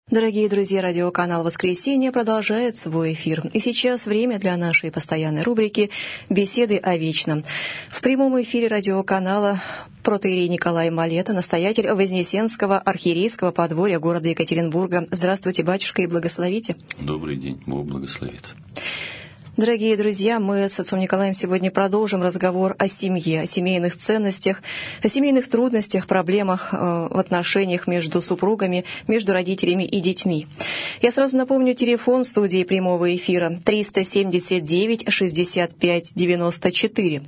Дорогие друзья, радиоканал «Воскресенье» продолжает свой эфир. И сейчас время для нашей постоянной рубрики «Беседы о вечном». В прямом эфире радиоканала протоиерей Николай Малета, настоятель Вознесенского архиерейского подворья города Екатеринбурга. Здравствуйте, батюшка, и благословите. Добрый день, Бог благословит. Дорогие друзья, мы с отцом Николаем сегодня продолжим разговор о семье, о семейных ценностях, о семейных трудностях, проблемах в отношениях между супругами, между родителями и детьми. Я сразу напомню телефон студии прямого эфира 379-65-94,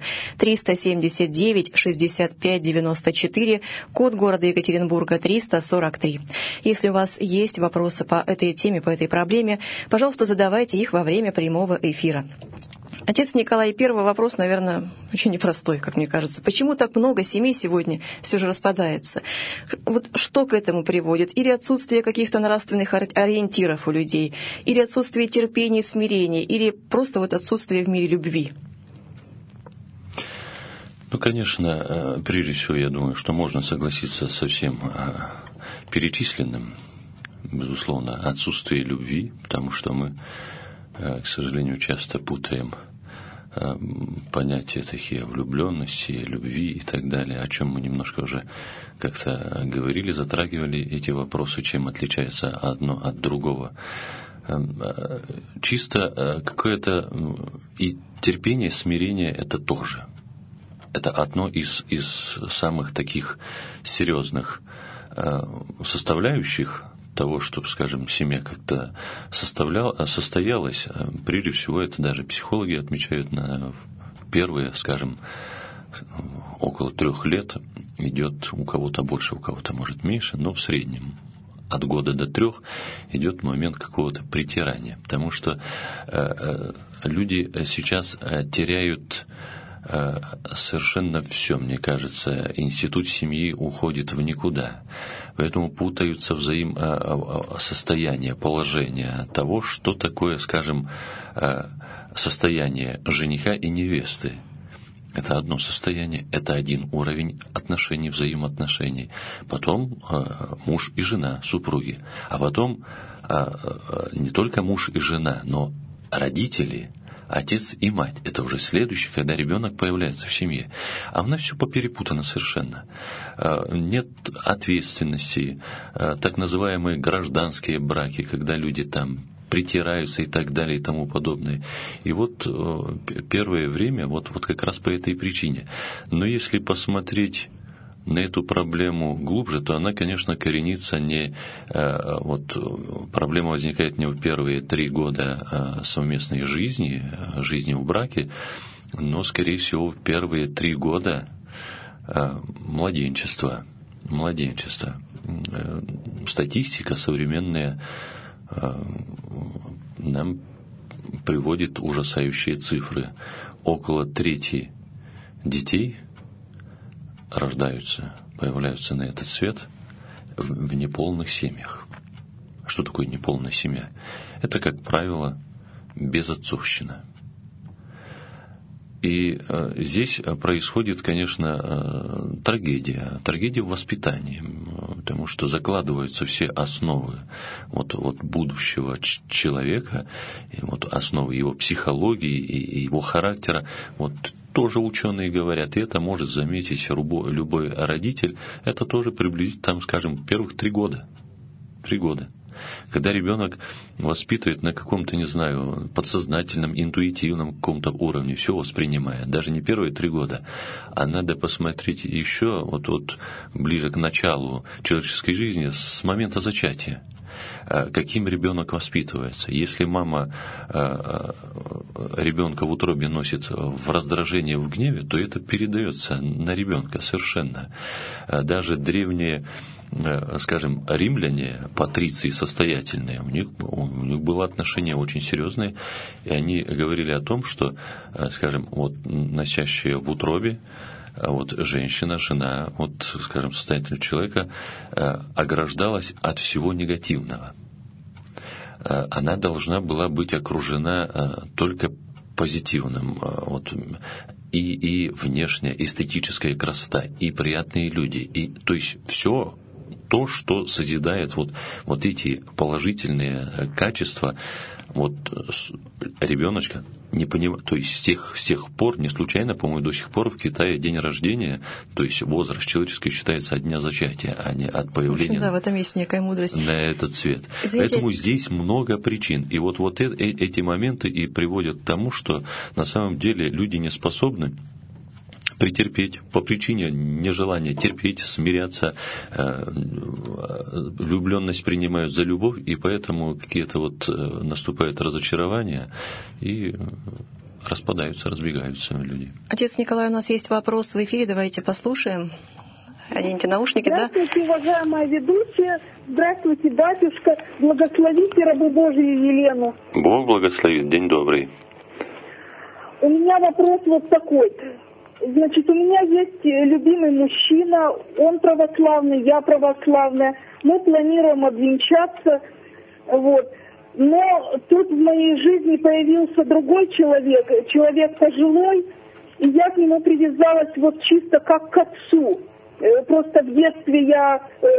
379-65-94, код города Екатеринбурга 343. Если у вас есть вопросы по этой теме, по этой проблеме, пожалуйста, задавайте их во время прямого эфира. Отец Николай, первый вопрос, наверное, очень непростой, как мне кажется. Почему так много семей сегодня все же распадается? Вот что к этому приводит? Или отсутствие каких-то нравственных ориентиров у людей, или отсутствие терпения, смирения, или просто вот отсутствие в мире любви? Ну, конечно, прежде всего, я думаю, что можно согласиться со всем перечисленным. Безусловно, отсутствие любви, потому что мы, к сожалению, часто путаем понятия такие влюбленности, любви и так далее, о чем мы немножко уже как-то говорили, затрагивали эти вопросы, чем отличается одно от другого. Чисто какое-то и терпение, смирение – это тоже. Это одно из самых таких серьезных составляющих того, чтобы, скажем, семья как-то состоялась. Прежде всего, это даже психологи отмечают на первые, скажем, около 3 лет идет у кого-то больше, у кого-то, может, меньше, но в среднем от года до 3 идет момент какого-то притирания, потому что люди сейчас теряют совершенно все, мне кажется. Институт семьи уходит в никуда. Поэтому путаются состояние, положение того, что такое, скажем, состояние жениха и невесты. Это одно состояние, это один уровень отношений, взаимоотношений. Потом муж и жена, супруги. А потом не только муж и жена, но родители, отец и мать. Это уже следующее, когда ребенок появляется в семье. А у нас все поперепутано совершенно. Нет ответственности, так называемые гражданские браки, когда люди там притираются и так далее и тому подобное. И вот первое время вот как раз по этой причине. Но если посмотреть на эту проблему глубже, то она, конечно, коренится не... проблема возникает не в первые 3 года совместной жизни в браке, но, скорее всего, в первые 3 года младенчества. Статистика современная нам приводит ужасающие цифры. Около 1/3 детей появляются на этот свет в неполных семьях. Что такое неполная семья? Это, как правило, безотцовщина. И здесь происходит, конечно, трагедия в воспитании, потому что закладываются все основы будущего человека, основы его психологии и его характера. Тоже ученые говорят, и это может заметить любой родитель, это тоже приблизительно, первых 3 года. 3 года. Когда ребенок воспитывает на каком-то, не знаю, подсознательном, интуитивном каком-то уровне, все воспринимая, даже не первые 3 года, а надо посмотреть еще ближе к началу человеческой жизни, с момента зачатия. Каким ребенок воспитывается. Если мама ребенка в утробе носит в раздражении, в гневе, то это передается на ребенка совершенно. Даже древние, скажем, римляне, патриции состоятельные, у них было отношение очень серьезное, и они говорили о том, что, скажем, носящая в утробе, женщина, жена, состоятельного человека ограждалась от всего негативного. Она должна была быть окружена только позитивным, и внешняя эстетическая красота, и приятные люди, и то есть все то, что созидает вот эти положительные качества вот ребеночка. Не понимаю, то есть с тех пор, не случайно, по-моему, до сих пор в Китае день рождения, то есть возраст человеческий считается от дня зачатия, а не от появления. Да, в этом есть некая мудрость. На этот свет. Извините. Поэтому здесь много причин. И вот эти моменты и приводят к тому, что на самом деле люди не способны претерпеть по причине нежелания терпеть, смиряться, влюбленность принимают за любовь, и поэтому какие-то наступают разочарования и распадаются, разбегаются люди. Отец Николай, у нас есть вопрос в эфире, давайте послушаем. Оденьте наушники, Здравствуйте, уважаемая ведущая. Здравствуйте, батюшка. Благословите рабу Божию Елену. Бог благословит. День добрый. У меня вопрос вот такой. Значит, у меня есть любимый мужчина, он православный, я православная. Мы планируем обвенчаться, вот. Но тут в моей жизни появился другой человек пожилой, и я к нему привязалась вот чисто как к отцу. Просто в детстве я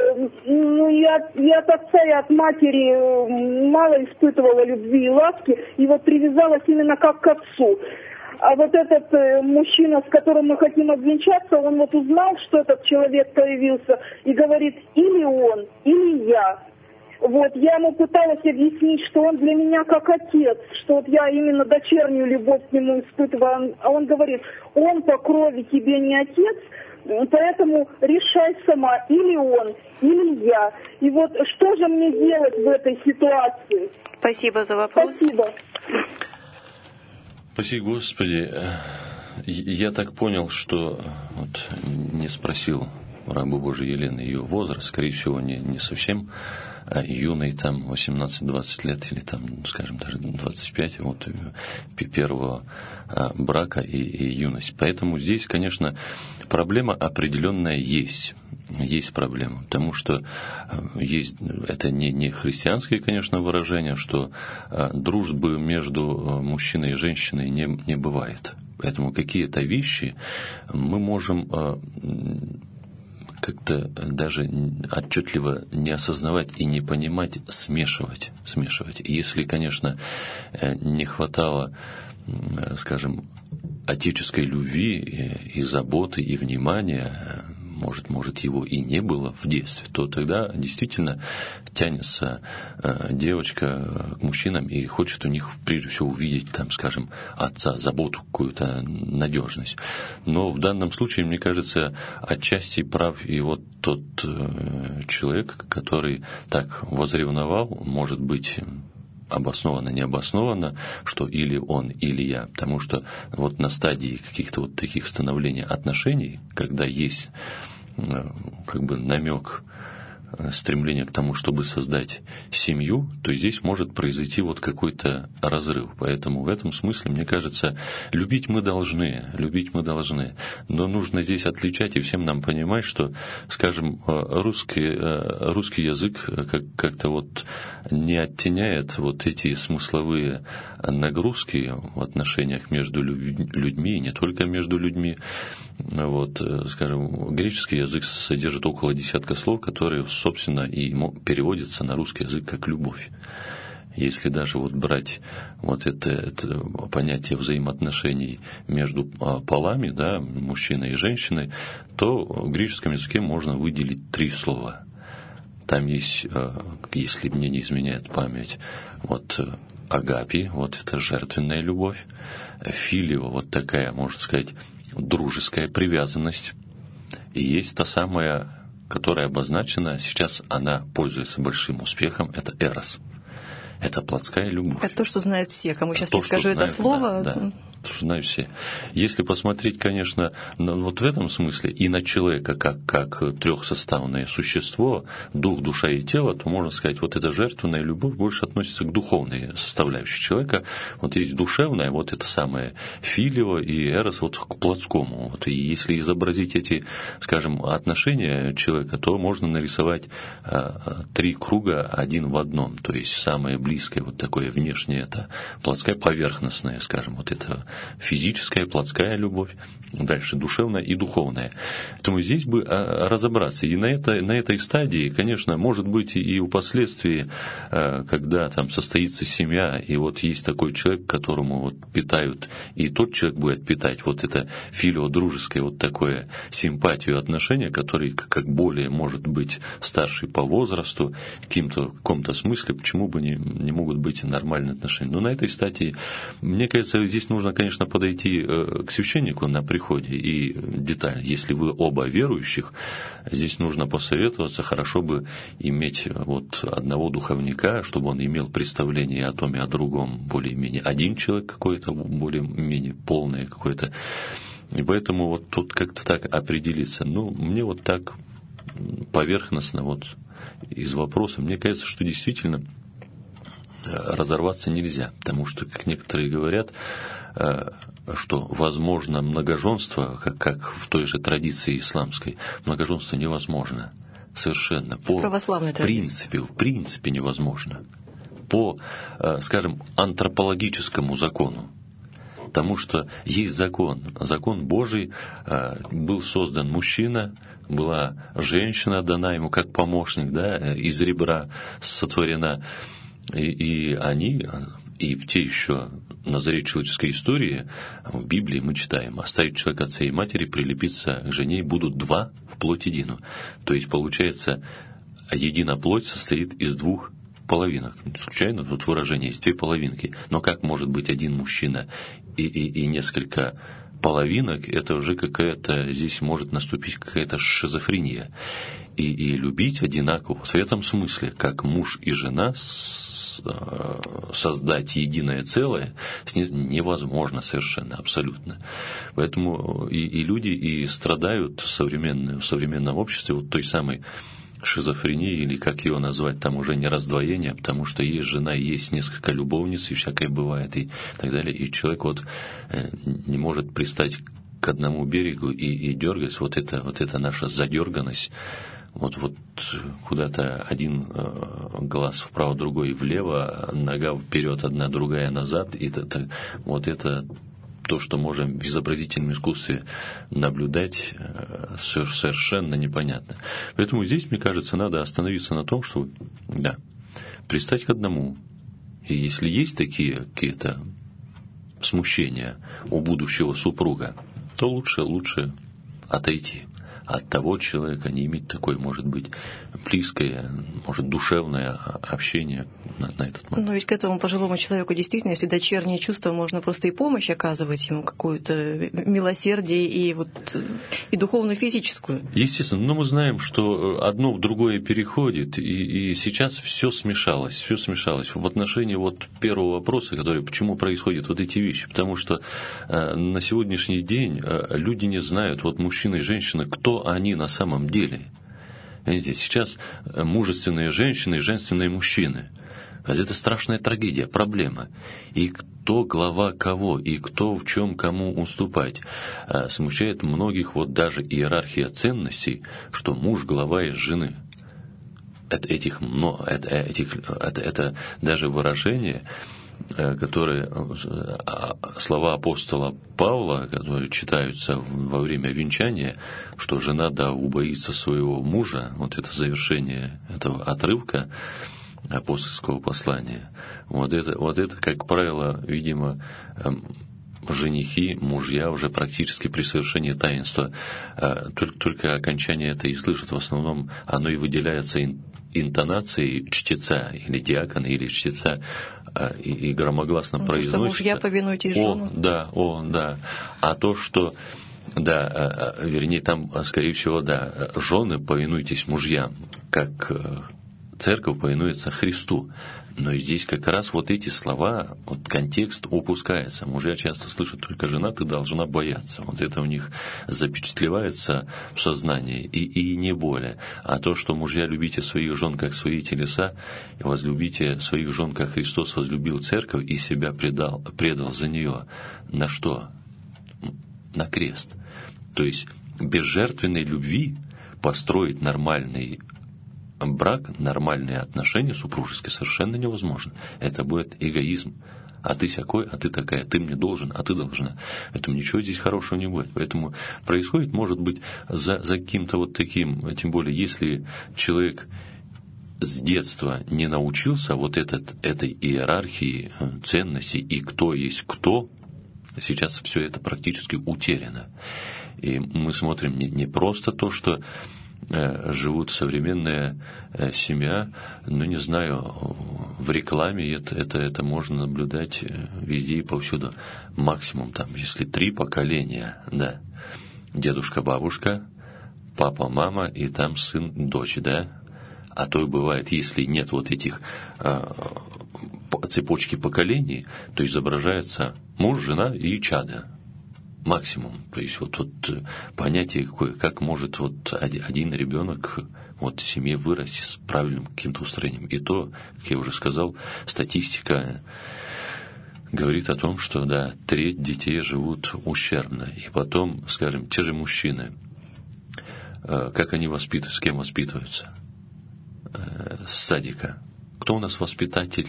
и от отца, и от матери мало испытывала любви и ласки, и вот привязалась именно как к отцу. А вот этот мужчина, с которым мы хотим обвенчаться, он вот узнал, что этот человек появился, и говорит, или он, или я. Вот, я ему пыталась объяснить, что он для меня как отец, что вот я именно дочернюю любовь к нему испытываю. А он говорит, он по крови тебе не отец, поэтому решай сама, или он, или я. И вот что же мне делать в этой ситуации? Спасибо за вопрос. Спасибо. Спаси Господи, я так понял, что не спросил рабу Божией Елены ее возраст, скорее всего, не совсем юный, там 18-20 лет или там, скажем, даже 25, первого брака и юность. Поэтому здесь, конечно, проблема определенная есть. Есть проблема, потому что это не христианское, конечно, выражение, что дружбы между мужчиной и женщиной не бывает. Поэтому какие-то вещи мы можем как-то даже отчетливо не осознавать и не понимать, смешивать. Если, конечно, не хватало, скажем, отеческой любви и заботы, и внимания, может, его и не было в детстве, то тогда действительно тянется девочка к мужчинам и хочет у них, прежде всего, увидеть, там, скажем, отца, заботу, какую-то надежность. Но в данном случае, мне кажется, отчасти прав и вот тот человек, который так возревновал, может быть, обоснованно, необоснованно, что или он, или я. Потому что вот на стадии каких-то таких становления отношений, когда есть намек, стремление к тому, чтобы создать семью, то здесь может произойти какой-то разрыв. Поэтому в этом смысле, мне кажется, любить мы должны, но нужно здесь отличать и всем нам понимать, что, скажем, русский язык как-то не оттеняет эти смысловые нагрузки в отношениях между людьми, и не только между людьми. Скажем, греческий язык содержит около 10 слов, которые, собственно, и переводятся на русский язык как «любовь». Если даже брать это понятие взаимоотношений между полами, да, мужчиной и женщиной, то в греческом языке можно выделить 3 слова. Там есть, если мне не изменяет память, агапи, это жертвенная любовь, филио, такая, можно сказать, дружеская привязанность. И есть та самая, которая обозначена, сейчас она пользуется большим успехом, это эрос. Это плотская любовь. Это то, что знают все. Кому сейчас не скажу это слово. Да. Знают все. Если посмотреть, конечно, в этом смысле и на человека как трехсоставное существо, дух, душа и тело, то можно сказать, эта жертвенная любовь больше относится к духовной составляющей человека. Есть душевная, это самое филио и эрос к плотскому. И если изобразить эти, скажем, отношения человека, то можно нарисовать 3 круга один в одном. То есть самое близкое такое внешнее, это плотская, поверхностная, скажем, это физическая, плотская любовь, дальше душевная и духовная. Поэтому здесь бы разобраться. И на этой стадии, конечно, может быть и впоследствии, когда там состоится семья, и вот есть такой человек, которому вот питают, и тот человек будет питать вот это филио-дружеское, вот такое симпатию, отношение, который как более может быть старший по возрасту, в каком-то смысле, почему бы не могут быть нормальные отношения. Но на этой стадии, мне кажется, здесь нужно, конечно, подойти к священнику на приходе и детально. Если вы оба верующих, здесь нужно посоветоваться, хорошо бы иметь вот одного духовника, чтобы он имел представление о том и о другом более-менее. Один человек какой-то более-менее полное какое-то. И поэтому вот тут как-то так определиться. Ну, мне вот так поверхностно вот из вопроса, мне кажется, что действительно разорваться нельзя, потому что, как некоторые говорят, что возможно многоженство, как в той же традиции исламской, многоженство невозможно. Совершенно. В принципе невозможно. По, скажем, антропологическому закону. Потому что есть закон Божий, был создан мужчина, была женщина дана ему как помощник, да, из ребра сотворена. И они, и в те еще на заре человеческой истории, в Библии мы читаем: оставить человека отца и матери, прилепиться к жене, и будут два в плоть едину. То есть, получается, едина плоть состоит из двух половинок. Случайно тут выражение есть две половинки. Но как может быть один мужчина и несколько половинок? Это уже какая-то, здесь может наступить какая-то шизофрения. И любить одинаково в этом смысле, как муж и жена, создать единое целое невозможно совершенно, абсолютно. Поэтому и люди и страдают в современном обществе вот той самой шизофрении, или как ее назвать, там уже не раздвоение, потому что есть жена, есть несколько любовниц, и всякое бывает, и так далее. И человек вот не может пристать к одному берегу и дергать, вот это наша задерганность. Вот куда-то один глаз вправо, другой влево, нога вперед, одна, другая назад. И вот это то, что можем в изобразительном искусстве наблюдать, совершенно непонятно. Поэтому здесь, мне кажется, надо остановиться на том, что, да, пристать к одному. И если есть такие какие-то смущения у будущего супруга, то лучше отойти от того человека, не иметь такое, может быть, близкое, может, душевное общение на этот момент. Но ведь к этому пожилому человеку действительно, если дочерние чувства, можно просто и помощь оказывать ему, какое-то милосердие и духовную, физическую. Естественно, но мы знаем, что одно в другое переходит, и сейчас все смешалось. В отношении вот первого вопроса, который, почему происходят вот эти вещи, потому что на сегодняшний день люди не знают, вот мужчина и женщина, кто они на самом деле. Видите, сейчас мужественные женщины и женственные мужчины. Это страшная трагедия, проблема. И кто глава кого, и кто в чем кому уступать. Смущает многих вот даже иерархия ценностей, что муж глава из жены. Это даже выражение, которые, слова апостола Павла, которые читаются во время венчания, что жена да убоится своего мужа, вот это завершение этого отрывка апостольского послания. Вот это, как правило, видимо, женихи, мужья уже практически при совершении таинства только окончание это и слышат. В основном оно и выделяется интонацией чтеца или диакона, или чтеца, и громогласно произносится. Что мужья, повинуйтесь женам. Да. А то, что, да, вернее, там, скорее всего, да, жены, повинуйтесь мужьям, как церковь повинуется Христу. Но здесь как раз вот эти слова, вот контекст упускается. Мужья часто слышат только: жена, ты должна бояться. Вот это у них запечатлевается в сознании, и не более. А то, что мужья, любите своих жен, как свои телеса, и возлюбите своих жен, как Христос возлюбил церковь и себя предал за нее. На что? На крест. То есть без жертвенной любви построить нормальный брак, нормальные отношения супружеские совершенно невозможно. Это будет эгоизм. а ты сякой, а ты такая, ты мне должен, а ты должна. Поэтому ничего здесь хорошего не будет. Поэтому происходит, может быть, за каким-то вот таким, тем более, если человек с детства не научился вот этой иерархии ценностей и кто есть кто, сейчас все это практически утеряно. И мы смотрим не просто то, что живут современная семья, ну, не знаю, в рекламе это можно наблюдать везде и повсюду. Максимум там, если 3 поколения, да, дедушка, бабушка, папа, мама и там сын, дочь, да, а то и бывает, если нет вот этих цепочки поколений, то изображается муж, жена и чадо. Максимум. То есть вот понятие какое, как может вот один ребенок вот в семье вырасти с правильным каким-то устроением. И то, как я уже сказал, статистика говорит о том, что, да, 1/3 детей живут ущербно. И потом, скажем, те же мужчины, как они воспитываются, с кем воспитываются? С садика. Кто у нас воспитатель?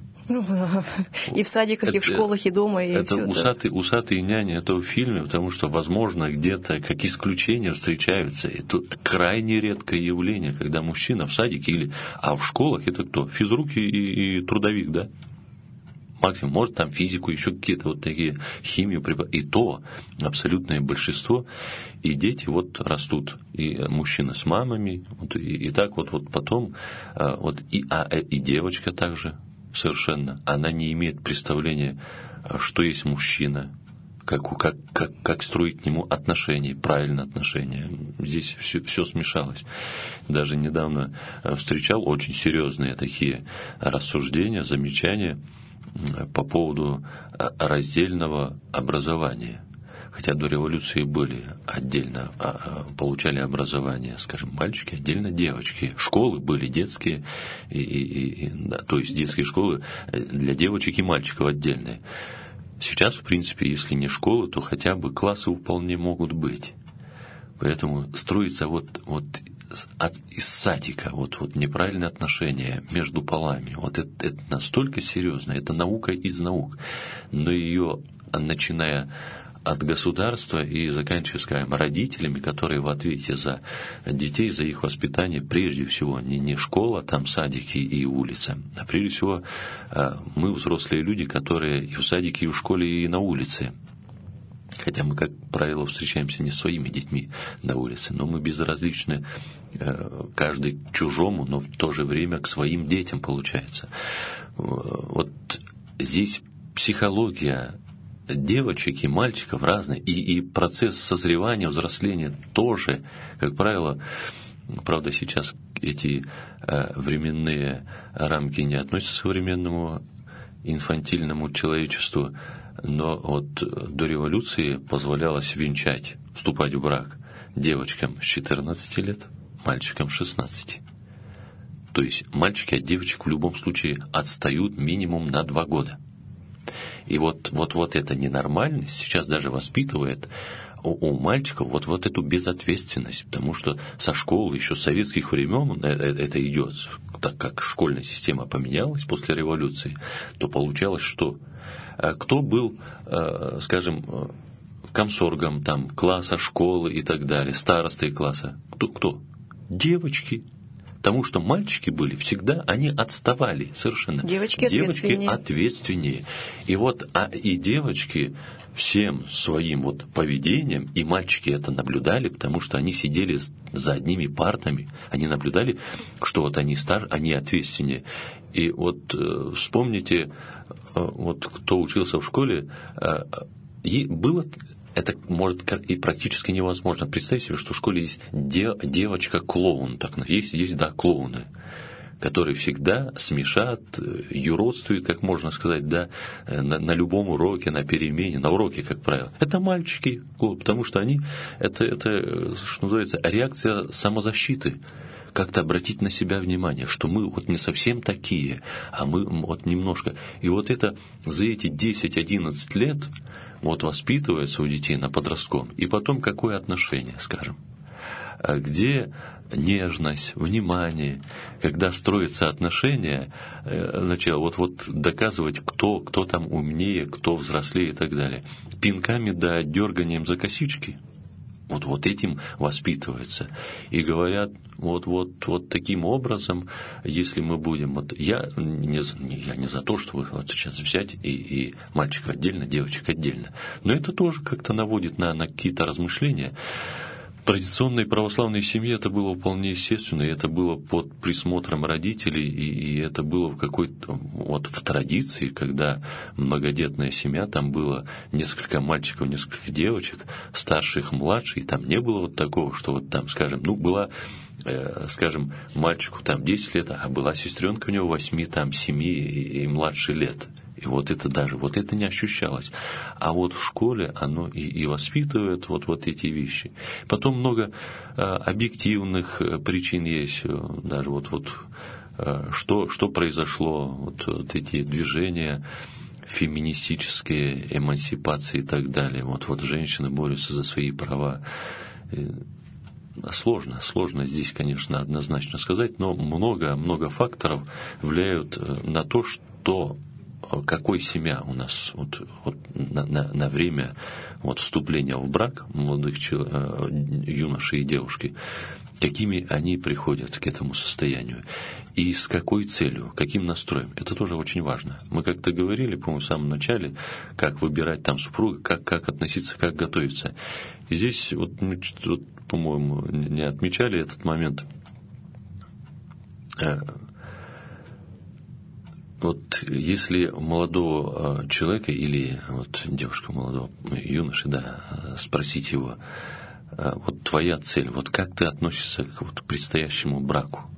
И в садиках, и в школах, и дома, и это все усатые няни, это в фильме, потому что, возможно, где-то как исключения встречаются. Это крайне редкое явление, когда мужчина в садике а в школах это кто? Физрук и трудовик, да? Максимум, может, там физику, еще какие-то вот такие, химию, и то абсолютное большинство. И дети вот растут, и мужчина с мамами, вот, и так вот потом, вот, и девочка также. Совершенно. Она не имеет представления, что есть мужчина, как строить к нему отношения, правильные отношения. Здесь все смешалось. Даже недавно встречал очень серьезные такие рассуждения, замечания по поводу раздельного образования. Хотя до революции были отдельно, получали образование, скажем, мальчики, отдельно девочки. Школы были детские, да, то есть детские школы для девочек и мальчиков отдельные. Сейчас, в принципе, если не школы, то хотя бы классы вполне могут быть. Поэтому строится вот из садика вот неправильное отношение между полами. Вот это настолько серьезно, это наука из наук. Но ее, начиная от государства и заканчивая, скажем, родителями, которые в ответе за детей, за их воспитание, прежде всего, не школа, там садики и улица, а прежде всего мы, взрослые люди, которые и в садике, и в школе, и на улице. Хотя мы, как правило, встречаемся не с своими детьми на улице, но мы безразличны каждый к чужому, но в то же время к своим детям, получается. Вот здесь психология девочек и мальчиков разные, и процесс созревания, взросления тоже, как правило, правда, сейчас эти временные рамки не относятся к современному инфантильному человечеству, но вот до революции позволялось венчать, вступать в брак девочкам с 14 лет, мальчикам с 16. То есть мальчики от девочек в любом случае отстают минимум на 2 года. И вот эта ненормальность сейчас даже воспитывает у мальчиков вот эту безответственность, потому что со школы, еще с советских времен это идет, так как школьная система поменялась после революции, то получалось, что кто был, скажем, комсоргом там, класса, школы и так далее, старостой класса, кто? Девочки. Потому что мальчики были всегда, они отставали совершенно. Девочки ответственнее. И девочки всем своим вот поведением, и мальчики это наблюдали, потому что они сидели за одними партами, они наблюдали, что вот они старше, они ответственнее. И вот вспомните, вот кто учился в школе, было... Это может и практически невозможно. Представьте себе, что в школе есть девочка-клоун. Есть клоуны, которые всегда смешат, юродствуют, как можно сказать, да, на любом уроке, на перемене, на уроке, как правило. Это мальчики, потому что они, это, что называется, реакция самозащиты. Как-то обратить на себя внимание, что мы вот не совсем такие, а мы вот немножко. И вот это за эти 10-11 лет вот воспитывается у детей на подростковом. И потом какое отношение, скажем. где нежность, внимание, когда строятся отношения, начало вот доказывать, кто там умнее, кто взрослее и так далее. Пинками да дерганием за косички. Вот этим воспитывается. И говорят, вот таким образом, если мы будем... Я не за то, чтобы вот сейчас взять и мальчика отдельно, девочек отдельно. Но это тоже как-то наводит на какие-то размышления. В традиционной православной семье это было вполне естественно, и это было под присмотром родителей, и это было в какой-то в традиции, когда многодетная семья, там было несколько мальчиков, несколько девочек, старших, младших, и там не было вот такого, что вот там, скажем, была, скажем, мальчику там 10 лет, а была сестренка у него 8, там 7 и младше лет. И вот это не ощущалось. А вот в школе оно и воспитывает вот эти вещи. Потом много объективных причин есть. Даже что произошло, вот эти движения феминистические, эмансипации и так далее. Вот женщины борются за свои права. Сложно здесь, конечно, однозначно сказать, но много факторов влияют на то, что какой семья у нас на время вступления в брак молодых юношей и девушки, какими они приходят к этому состоянию и с какой целью, каким настроем. Это тоже очень важно. Мы как-то говорили, по-моему, в самом начале, как выбирать там супруга, как относиться, как готовиться. И здесь, мы, по-моему, не отмечали этот момент. Если молодого человека или девушка молодого юноши, спросить его, твоя цель, как ты относишься к предстоящему браку?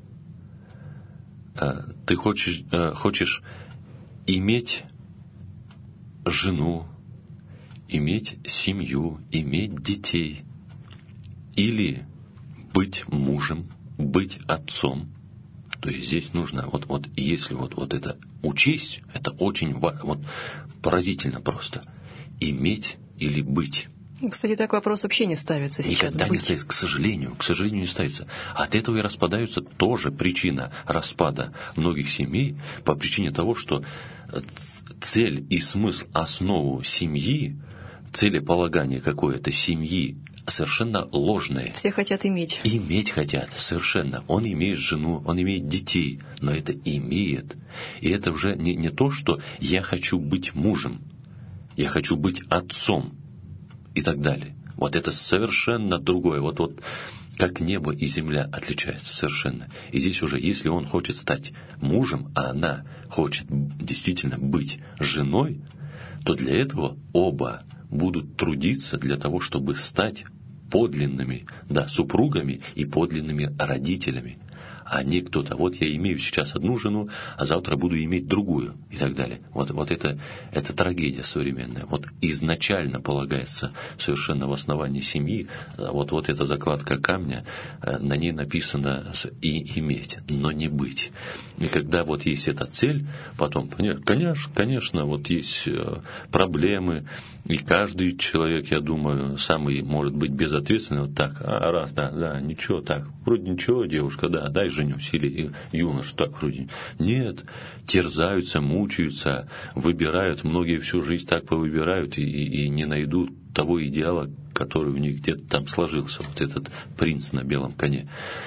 Ты хочешь иметь жену, иметь семью, иметь детей, или быть мужем, быть отцом? То есть здесь нужно, если это учесть, это очень поразительно просто. Иметь или быть. Кстати, так вопрос вообще не ставится сейчас. Никогда не ставится, к сожалению, не ставится. От этого и распадаются тоже причина распада многих семей по причине того, что цель и смысл, основу семьи, целеполагание какое-то семьи совершенно ложное. Все хотят иметь. Иметь хотят, совершенно. Он имеет жену, он имеет детей, но это имеет. И это уже не то, что я хочу быть мужем, я хочу быть отцом и так далее. Это совершенно другое. Как небо и земля отличаются совершенно. И здесь уже, если он хочет стать мужем, а она хочет действительно быть женой, то для этого оба будут трудиться для того, чтобы стать подлинными супругами и подлинными родителями. А не кто-то, я имею сейчас одну жену, а завтра буду иметь другую и так далее. Это трагедия современная. Изначально полагается совершенно в основании семьи, эта закладка камня, на ней написано и иметь, но не быть. И когда есть эта цель, потом, конечно, есть проблемы, и каждый человек, я думаю, самый, может быть, безответственный, ничего, вроде ничего, девушка, дай женюсь, или юноша, вроде. Нет, терзаются, мучаются, выбирают, многие всю жизнь так повыбирают и не найдут того идеала, который у них где-то там сложился, этот принц на белом коне.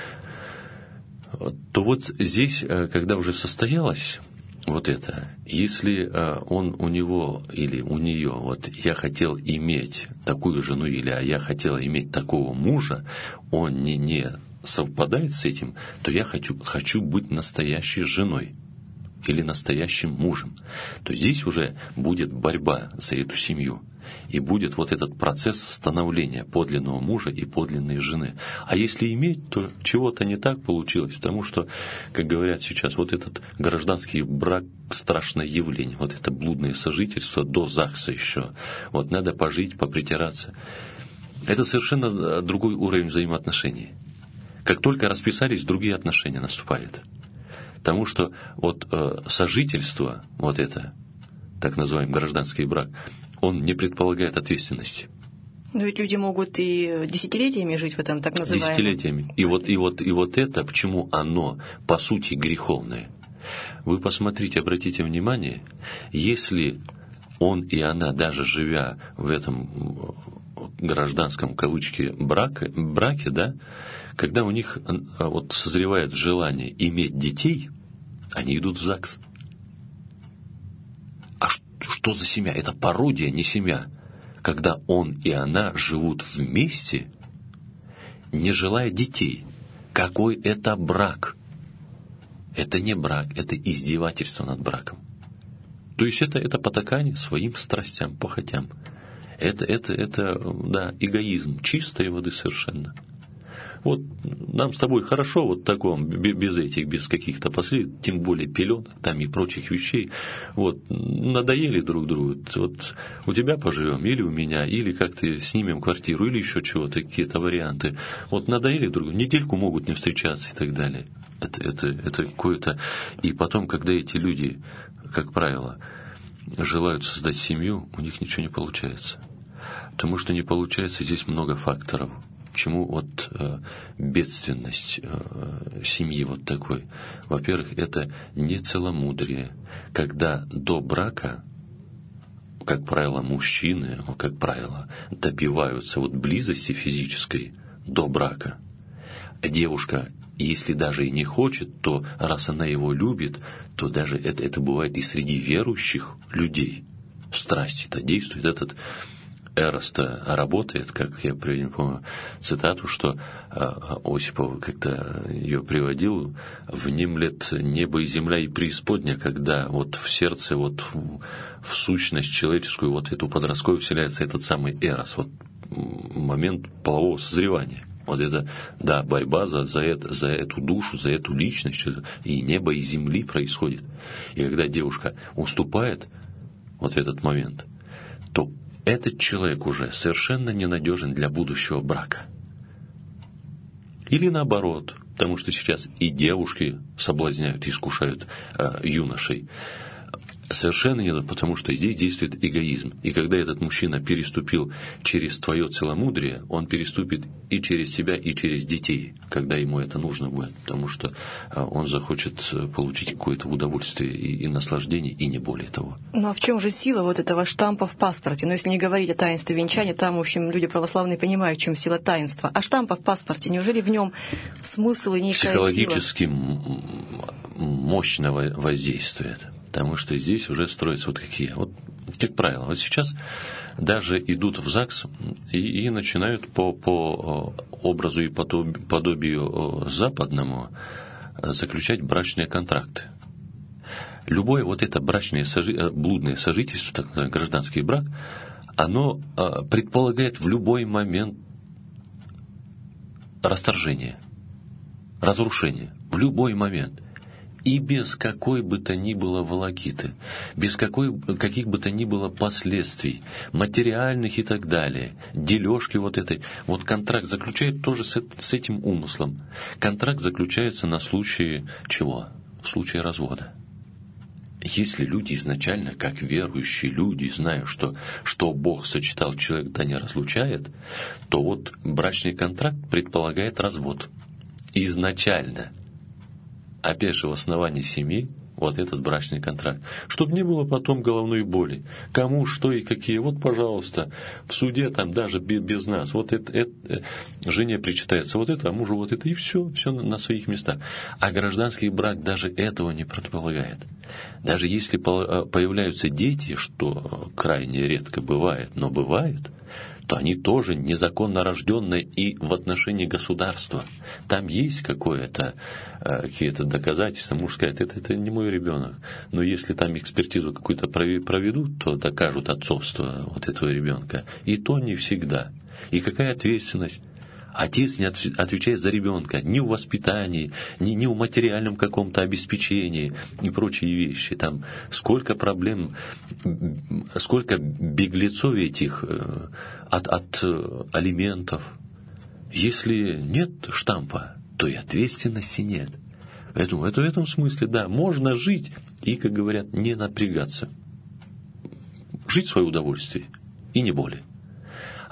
То здесь, когда уже состоялось если у него или у нее, я хотел иметь такую жену, или я хотела иметь такого мужа, он не совпадает с этим, то я хочу быть настоящей женой или настоящим мужем. То здесь уже будет борьба за эту семью. И будет этот процесс становления подлинного мужа и подлинной жены. А если иметь, то чего-то не так получилось, потому что, как говорят сейчас, этот гражданский брак – страшное явление, это блудное сожительство до ЗАГСа еще. Надо пожить, попритираться. Это совершенно другой уровень взаимоотношений. Как только расписались, другие отношения наступают. Потому что сожительство, это, так называемый гражданский брак, он не предполагает ответственности. Но ведь люди могут и десятилетиями жить в этом так называемом. Десятилетиями. И вот это, почему оно, по сути, греховное. Вы посмотрите, обратите внимание, если он и она, даже живя в этом гражданском, кавычки, браке, да, когда у них вот созревает желание иметь детей, они идут в ЗАГС. А что за семья? Это пародия, не семья. Когда он и она живут вместе, не желая детей. Какой это брак? Это не брак, это издевательство над браком. То есть это потакание своим страстям, похотям. Это эгоизм чистой воды совершенно. Вот нам с тобой хорошо вот таком, без каких-то последствий, тем более пеленок там и прочих вещей. Вот, надоели друг другу. Вот у тебя поживем, или у меня, или как-то снимем квартиру, или еще чего-то, какие-то варианты. Вот надоели друг другу, недельку могут не встречаться и так далее. Это какое-то... И потом, когда эти люди, как правило, желают создать семью, у них ничего не получается. Потому что не получается здесь много факторов. Почему вот бедственность семьи вот такой? Во-первых, это не целомудрие. Когда до брака, как правило, мужчины, как правило, добиваются вот близости физической до брака, а девушка, если даже и не хочет, то раз она его любит, то даже это бывает и среди верующих людей. Страсти-то действует, этот эрос-то работает, как я помню цитату, что Осипов как-то ее приводил: «Внемлет небо и земля и преисподня», когда вот в сердце, вот в сущность человеческую, вот эту подростковую вселяется этот самый эрос, вот момент полового созревания. Вот это, да, борьба за эту душу, за эту личность, и небо, и земли происходит. И когда девушка уступает вот в этот момент, то этот человек уже совершенно ненадежен для будущего брака. Или наоборот, потому что сейчас и девушки соблазняют, искушают юношей. Совершенно не, потому что здесь действует эгоизм. И когда этот мужчина переступил через твое целомудрие, он переступит и через тебя, и через детей, когда ему это нужно будет. Потому что он захочет получить какое-то удовольствие и наслаждение, и не более того. Ну а в чем же сила вот этого штампа в паспорте? Ну если не говорить о таинстве венчания, там, в общем, люди православные понимают, в чем сила таинства. А штампа в паспорте, неужели в нем смысл и некая сила? Психологически мощно воздействует. Потому что здесь уже строятся вот какие. Вот, как правило, вот сейчас даже идут в ЗАГС и начинают по образу и подобию западному заключать брачные контракты. Любое вот это брачное блудное сожительство, так называемый гражданский брак, оно предполагает в любой момент расторжение, разрушение, в любой момент. И без какой бы то ни было волокиты, без каких бы то ни было последствий, материальных и так далее, дележки вот этой. Вот контракт заключает тоже с этим умыслом. Контракт заключается на случае чего? В случае развода. Если люди изначально, как верующие люди, зная, что Бог сочетал, человек да не разлучает, то вот брачный контракт предполагает развод. Изначально. Опять же, в основании семьи вот этот брачный контракт. Чтобы не было потом головной боли. Кому, что и какие. Вот, пожалуйста, в суде там даже без нас. Вот это жене причитается вот это, а мужу вот это. И все на своих местах. А гражданский брак даже этого не предполагает. Даже если появляются дети, что крайне редко бывает, но бывает, то они тоже незаконно рожденные и в отношении государства. Там есть какие-то доказательства, муж скажет, это не мой ребенок. Но если там экспертизу какую-то проведут, то докажут отцовство вот этого ребенка. И то не всегда. И какая ответственность? Отец не отвечает за ребенка ни в воспитании, ни в материальном каком-то обеспечении и прочие вещи. Там сколько проблем, сколько беглецов этих от алиментов. Если нет штампа, то и ответственности нет. Поэтому это в этом смысле, да, можно жить и, как говорят, не напрягаться. Жить в свое удовольствие и не более.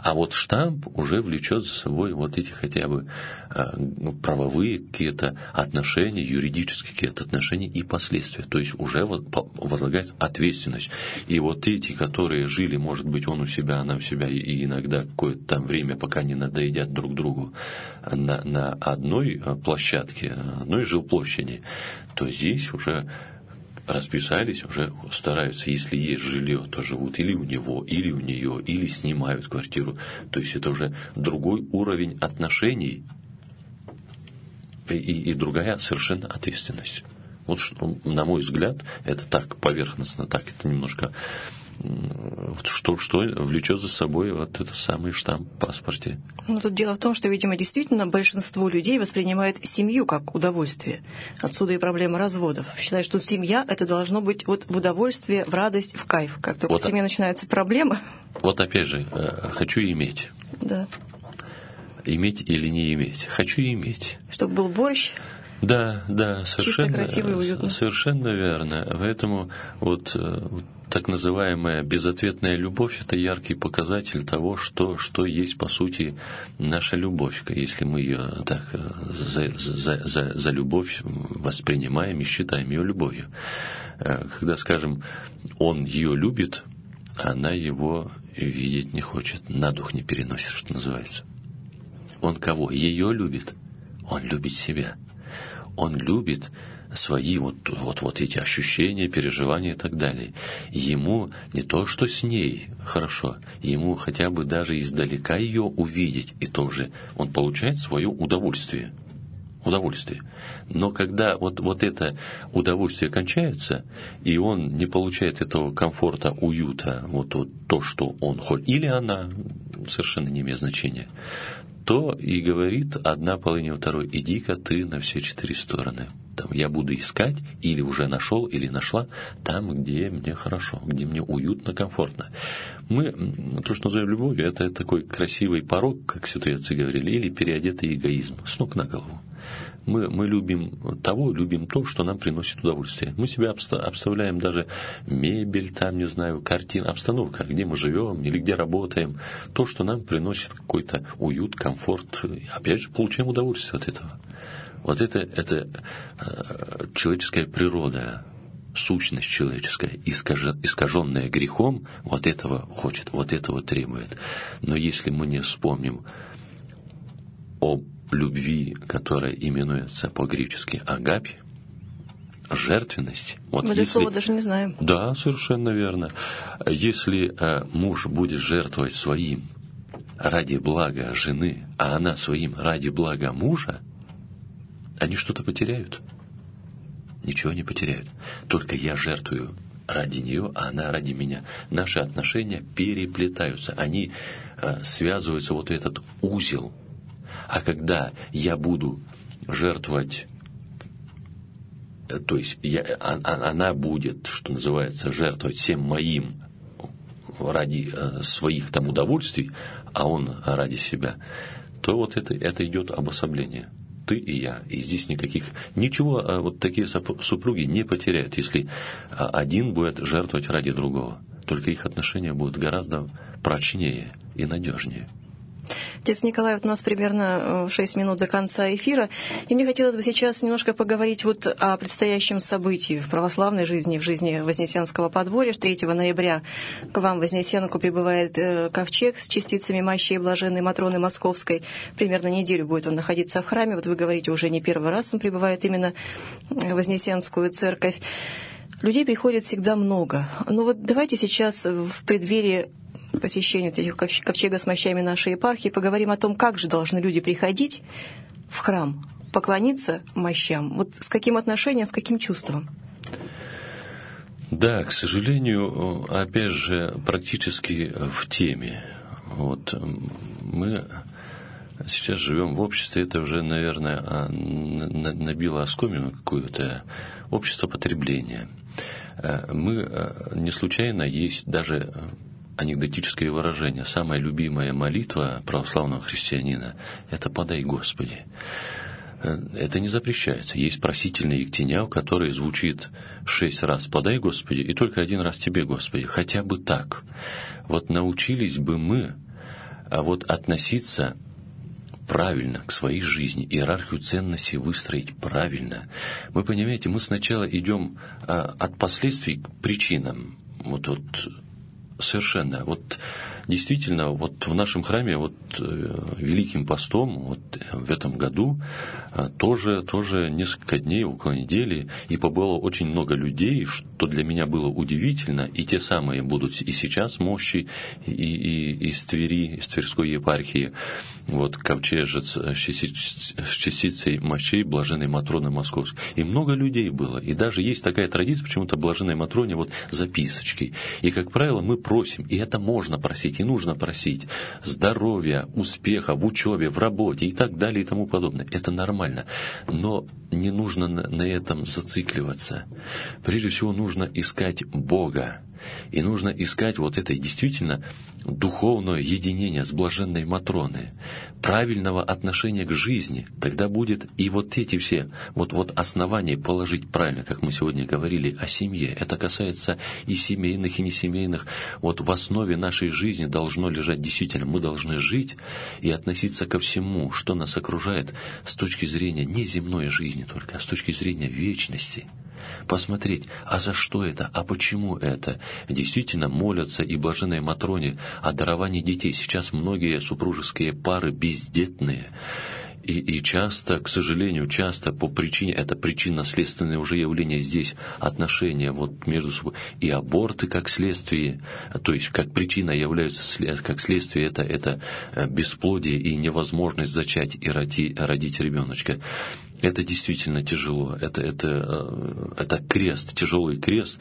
А вот штамп уже влечет за собой вот эти хотя бы правовые какие-то отношения, юридические какие-то отношения и последствия. То есть уже возлагается ответственность. И вот эти, которые жили, может быть, он у себя, она у себя, и иногда какое-то там время, пока не надоедят друг другу на одной площадке, одной жилплощади, то здесь уже расписались, уже стараются, если есть жилье, то живут или у него, или у нее, или снимают квартиру. То есть это уже другой уровень отношений и другая совершенно ответственность. Вот что, на мой взгляд, это так поверхностно, так это немножко, что влечет за собой вот этот самый штамп в паспорте. Ну, тут дело в том, что, видимо, действительно большинство людей воспринимает семью как удовольствие. Отсюда и проблема разводов. Считают, что семья — это должно быть вот в удовольствие, в радость, в кайф. Как только в семье начинаются проблемы... Вот опять же, хочу иметь. Да. Иметь или не иметь? Хочу иметь. Чтобы был борщ. Да, совершенно, чисто, красиво и уютно. Совершенно верно. Поэтому вот так называемая безответная любовь – это яркий показатель того, что есть, по сути, наша любовь, если мы ее так за любовь воспринимаем и считаем ее любовью. Когда, скажем, он ее любит, она его видеть не хочет, на дух не переносит, что называется. Он кого? Ее любит. Он любит себя. Он любит свои вот эти ощущения, переживания и так далее. Ему не то, что с ней хорошо, ему хотя бы даже издалека ее увидеть, и тоже он получает свое удовольствие. Но когда вот это удовольствие кончается, и он не получает этого комфорта, уюта, вот то, что он хочет, или она, совершенно не имеет значения, то и говорит одна половина второй: иди-ка ты на все 4 стороны. Там я буду искать, или уже нашел, или нашла, там, где мне хорошо, где мне уютно, комфортно. Мы, то, что называем любовью, это такой красивый порок, как святые отцы говорили, или переодетый эгоизм, с ног на голову. Мы любим то, что нам приносит удовольствие. Мы себя обставляем даже мебель, там, не знаю, картин, обстановка, где мы живем или где работаем, то, что нам приносит какой-то уют, комфорт. И опять же, получаем удовольствие от этого. Вот это человеческая природа, сущность человеческая, искаженная грехом, вот этого хочет, вот этого требует. Но если мы не вспомним об любви, которая именуется по-гречески агапе, жертвенность. Вот мы это слово даже не знаем. Да, совершенно верно. Если муж будет жертвовать своим ради блага жены, а она своим ради блага мужа, они что-то потеряют? Ничего не потеряют. Только я жертвую ради нее, а она ради меня. Наши отношения переплетаются. Они связываются вот этот узел. А когда я буду жертвовать, то есть она будет, что называется, жертвовать всем моим ради своих там удовольствий, а он ради себя, то вот это идет обособление. Ты и я. И здесь ничего вот такие супруги не потеряют, если один будет жертвовать ради другого. Только их отношения будут гораздо прочнее и надежнее. Отец Николай, вот у нас примерно 6 минут до конца эфира, и мне хотелось бы сейчас немножко поговорить вот о предстоящем событии в православной жизни, в жизни Вознесенского подворья. 3 ноября к вам в Вознесенку прибывает ковчег с частицами мощей блаженной Матроны Московской. Примерно неделю будет он находиться в храме. Вот вы говорите, уже не первый раз он прибывает именно в Вознесенскую церковь. Людей приходит всегда много. Но вот давайте сейчас в преддверии посещения этих ковчега с мощами нашей епархии поговорим о том, как же должны люди приходить в храм, поклониться мощам. Вот с каким отношением, с каким чувством? Да, к сожалению, опять же, практически в теме. Вот мы сейчас живем в обществе, это уже, наверное, набило оскомину какую-то, общество потребления. Мы не случайно есть даже анекдотическое выражение. Самая любимая молитва православного христианина – это «Подай, Господи». Это не запрещается. Есть просительная ектеня, у которой звучит 6 раз «Подай, Господи», и только 1 раз «Тебе, Господи». Хотя бы так. Вот научились бы мы А вот относиться правильно к своей жизни, иерархию ценностей выстроить правильно. Вы понимаете, мы сначала идем от последствий к причинам. Вот совершенно. Вот действительно, вот в нашем храме Великим постом в этом году тоже несколько дней, около недели, и побыло очень много людей, что для меня было удивительно, и те самые будут и сейчас мощи, и из Твери, из Тверской епархии, ковчежец с частицей мощей блаженной Матроны Московской. И много людей было. И даже есть такая традиция, почему-то блаженной Матроне записочкой. И, как правило, мы просим, и это можно просить, и нужно просить, здоровья, успеха в учебе, в работе и так далее и тому подобное. Это нормально. Но не нужно на этом зацикливаться. Прежде всего, нужно искать Бога. И нужно искать это действительно духовное единение с блаженной Матроной, правильного отношения к жизни. Тогда будет и эти все основания положить правильно, как мы сегодня говорили о семье. Это касается и семейных, и несемейных. В основе нашей жизни должно лежать действительно, мы должны жить и относиться ко всему, что нас окружает, с точки зрения не земной жизни только, а с точки зрения вечности. Посмотреть, а за что это, а почему это. Действительно молятся и блаженной Матроне о даровании детей. Сейчас многие супружеские пары бездетные. И часто, к сожалению, по причине, это причинно-следственное уже явление здесь, отношения между собой, и аборты как следствие, то есть как причина являются, как следствие это бесплодие и невозможность зачать и родить ребеночка. Это действительно тяжело, это крест, тяжелый крест.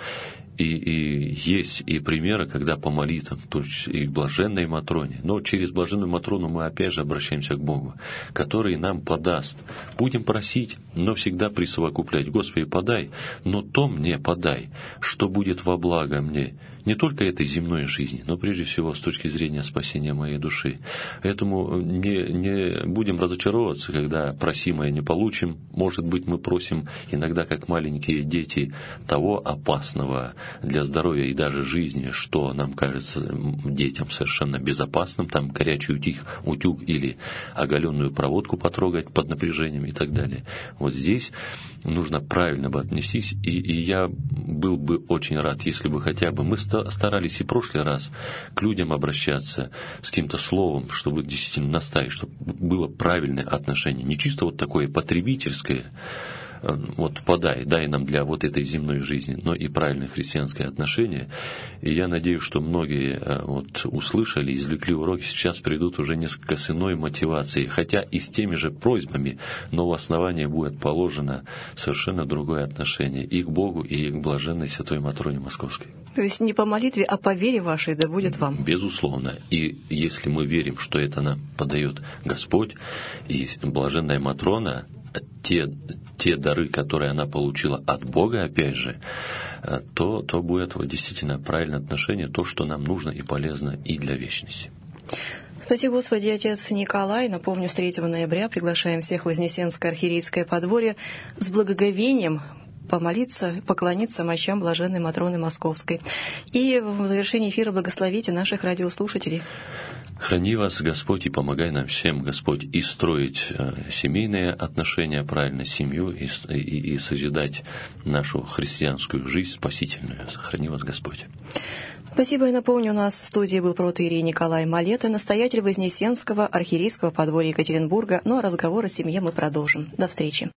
И есть и примеры, когда по молитвам, то есть и блаженной Матроне, но через блаженную Матрону мы опять же обращаемся к Богу, который нам подаст. Будем просить, но всегда присовокуплять: Господи, подай, но то мне подай, что будет во благо мне. Не только этой земной жизни, но прежде всего с точки зрения спасения моей души. Поэтому не будем разочаровываться, когда просимое не получим. Может быть, мы просим иногда, как маленькие дети, того опасного для здоровья и даже жизни, что нам кажется детям совершенно безопасным, там горячий утюг или оголенную проводку потрогать под напряжением и так далее. Здесь нужно правильно отнестись, и я был бы очень рад, если бы хотя бы мы старались и в прошлый раз к людям обращаться с каким-то словом, чтобы действительно наставить, чтобы было правильное отношение, не чисто такое потребительское, дай нам для этой земной жизни, но и правильное христианское отношение. И я надеюсь, что многие услышали, извлекли уроки, сейчас придут уже несколько с иной мотивацией, хотя и с теми же просьбами, но в основании будет положено совершенно другое отношение и к Богу, и к блаженной Святой Матроне Московской. То есть не по молитве, а по вере вашей да будет вам. Безусловно. И если мы верим, что это нам подает Господь, и блаженная Матрона, те дары, которые она получила от Бога, опять же, то будет действительно правильное отношение, то, что нам нужно и полезно и для вечности. Спасибо, Господи, отец Николай. Напомню, с 3 ноября приглашаем всех в Вознесенское архиерейское подворье с благоговением помолиться, поклониться мощам блаженной Матроны Московской. И в завершении эфира благословите наших радиослушателей. Храни вас, Господь, и помогай нам всем, Господь, и строить семейные отношения, правильно, семью, и созидать нашу христианскую жизнь спасительную. Храни вас, Господь. Спасибо, и напомню, у нас в студии был протоиерей Николай Малета, настоятель Вознесенского архиерейского подворья Екатеринбурга. Ну а разговор о семье мы продолжим. До встречи.